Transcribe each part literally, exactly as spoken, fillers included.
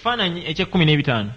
Ekifaananyi eky'ekkumi n'ebitaano.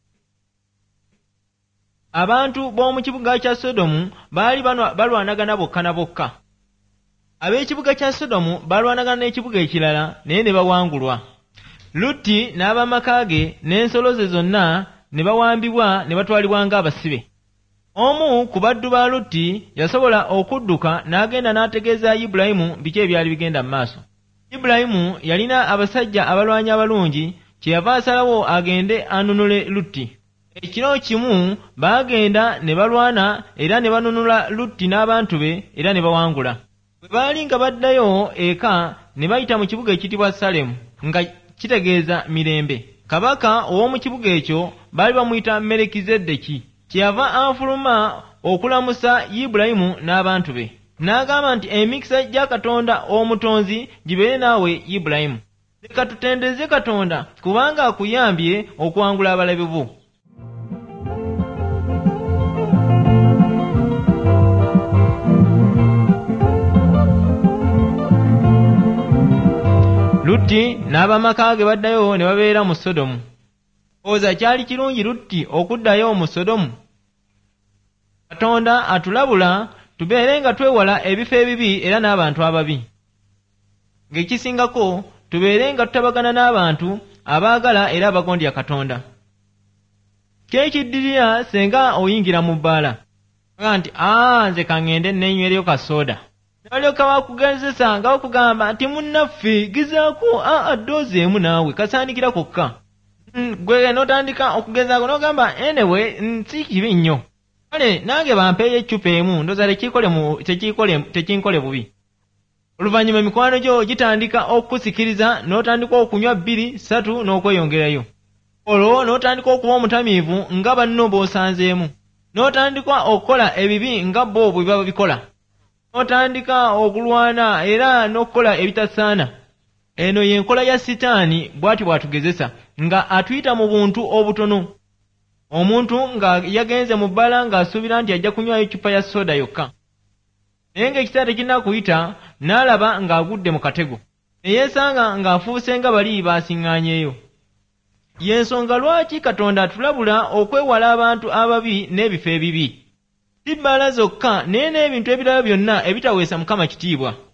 Abantu b'omu kibuga kya Sodomu baali balwanagana bokka na bokka. Ab'ekibuga kya Sodomu balwanagana n'ekibuga ekirala naye ne bawangulwa. Lutti n'ab'amaka ge n'ensolo ze zonna ne bawambibwa ne batwalibwa ng'abasibe. Omu ku baddu ba Lutti yasobola okudduka n'agenda n'ategeeza Ibulayimu biki ebyali bigenda mu maaso. Ibulayimu yalina abasajja abalwanyi abalungi, kyeyava asalawo agende anunule Lutti. Ekiro kimu baagenda ne balwana era ne banunula Lutti n'abantu be era ne bawangula. Bwe baali nga baddayo eka ne bayita mu kibuga ekiyitibwa Salemu nga kitegeeza mirembe. Kabaka ow'omu kibuga ekyo baali bamuyita Merikizedeki. Kyeyava anfuluma okulamusa Ibulayimu n'abantu be. N'agamba nti emikisa gya Katonda omutonzi gibeere naawe Ibulayimu. Leka tutendereze Katonda kubanga akuyambye okuwangula abalabe bo. Lutti n'ab'amaka ge baddayo ne babeera mu Sodomu. Oza kyali kirungi Lutti okuddayo mu Sodomu? Katonda atulabula tubeere nga twewala ebifo ebibi era n'abantu ababi. Ng'ekisingako tubeere nga tutabagana n'abantu abaagala era abagondya Katonda. Kyekiddirira senga oyingira mu bbaala nga nti aa nze kaŋŋende nnenywereyo kasooda. N'alyoka bakugezesa nga bakugamba nti munnaffe gezaako aa ddoozi emu naawe kasaanikira kokka. Gwe n'otandika okugezaako n'ogamba enewe si kibi nnyo. Kale nange bampeeyo eccupa emu ndooza tekinkole bubi. Oluvannyuma emikwano gyo gitandika okukusikiriza n'otandika okunywa bbiri ssatu n'okweyongerayo. Olwo n'otandika okuba omutamiivu nga banno b'osanzeemu. N'otandika okukola ebibi nga bo bwe baba bikola. N'otandika okulwana era n'okukola ebitasaana. Eno y'enkola ya Sitaani bw'ati bw'atugezesa nga atuyita mu buntu obutono. Omuntu nga yagenze mu bbala ng'asuubira nti ajja kunywayo eccupa ya soda yokka. Naye ng'ekiseera tekinnakuyita n'alaba ng'agudde mu katego. Ne yeesanga ng'afuuse nga bali baasiŋŋaanyeeyo. Y'ensonga lwaki Katonda atulabula okwewala abantu ababi n'ebifo ebibi. Si bbala zokka naye n'ebintu ebirala byonna ebitaweesa Mukama kitiibwa.